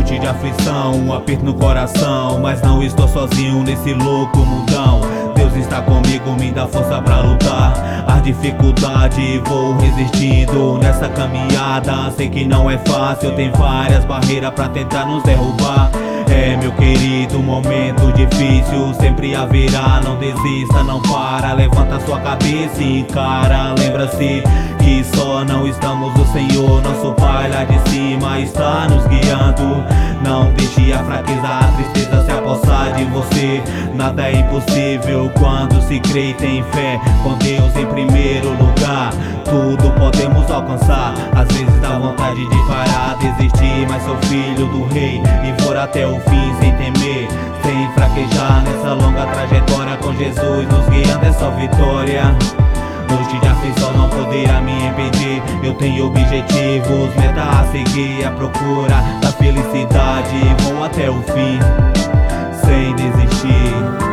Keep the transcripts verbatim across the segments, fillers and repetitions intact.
noite de aflição, um aperto no coração, mas não estou sozinho nesse louco mundão. Deus está comigo, me dá força pra lutar as dificuldades, vou resistindo nessa caminhada. Sei que não é fácil, tem várias barreiras pra tentar nos derrubar. É, meu querido, momento difícil sempre haverá. Não desista, não para, levanta sua cabeça e encara. Lembra-se que só não estamos o Senhor, nosso Pai lá de cima está nos guiando. Não deixe a fraqueza, a tristeza se apossar de você. Nada é impossível quando se crê e tem fé. Com Deus em primeiro lugar, tudo podemos alcançar. Às vezes dá vontade de parar, desistir, mas sou filho do rei e vou até o fim sem temer, sem fraquejar nessa longa trajetória. Com Jesus nos guiando é só vitória. Noite de aflição não poderá me impedir. Eu tenho objetivos, meta a seguir, a procura da felicidade. Vou até o fim, sem desistir.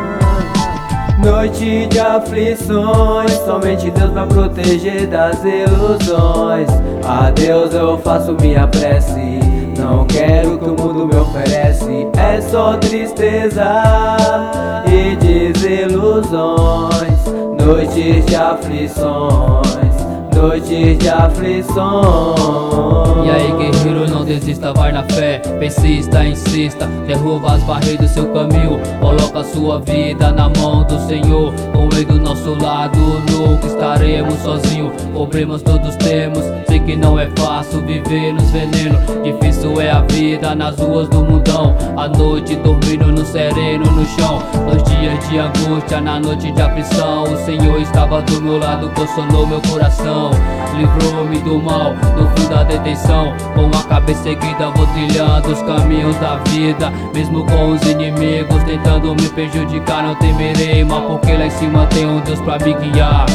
Noite de aflições, somente Deus vai proteger das ilusões. A Deus eu faço minha prece, não quero o que o mundo me oferece. É só tristeza e desilusões. Noites de aflições, noites de aflições. E aí, guerreiro, não desista, vai na fé, persista, insista, derruba as barreiras do seu caminho, coloca a sua vida na mão do Senhor. Com Ele do nosso lado, nunca estaremos sozinhos. Problemas todos temos, sei que não é fácil viver nos venenos. Difícil é a vida nas ruas do mundão, à noite dormindo no sereno no chão. Nos dias de angústia, na noite de aflição, o Senhor estava do meu lado, consolou meu coração, livrou-me do mal, no fim da detenção. Com a cabeça erguida vou trilhando os caminhos da vida, mesmo com os inimigos tentando me prejudicar. Não temerei mal, porque lá em cima tem um Deus pra me guiar.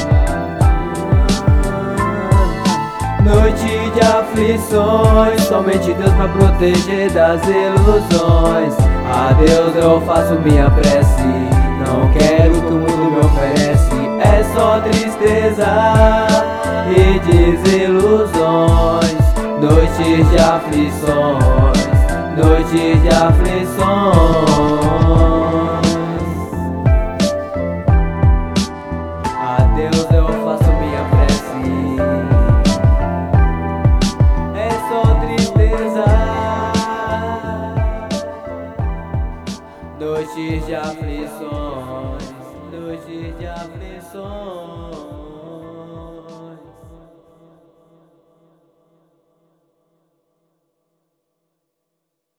Noite de aflições, somente Deus pra proteger das ilusões. A Deus eu faço minha prece, não quero o que o mundo me oferece. É só tristeza e desilusões. Noites de aflições, noites de aflições. A Deus eu faço minha prece, é só tristeza. Noites de aflições, noites de aflições.